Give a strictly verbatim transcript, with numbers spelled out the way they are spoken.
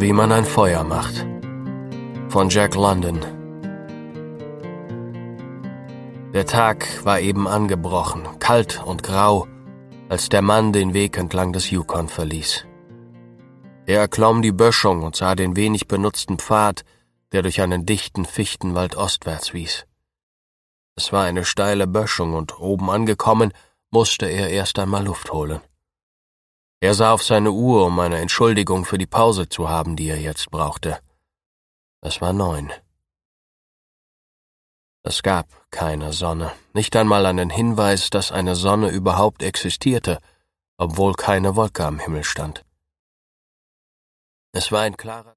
Wie man ein Feuer macht. Von Jack London. Der Tag war eben angebrochen, kalt und grau, als der Mann den Weg entlang des Yukon verließ. Er erklomm die Böschung und sah den wenig benutzten Pfad, der durch einen dichten Fichtenwald ostwärts wies. Es war eine steile Böschung und oben angekommen, musste er erst einmal Luft holen. Er sah auf seine Uhr, um eine Entschuldigung für die Pause zu haben, die er jetzt brauchte. Es war neun. Es gab keine Sonne, nicht einmal einen Hinweis, dass eine Sonne überhaupt existierte, obwohl keine Wolke am Himmel stand. Es war ein klarer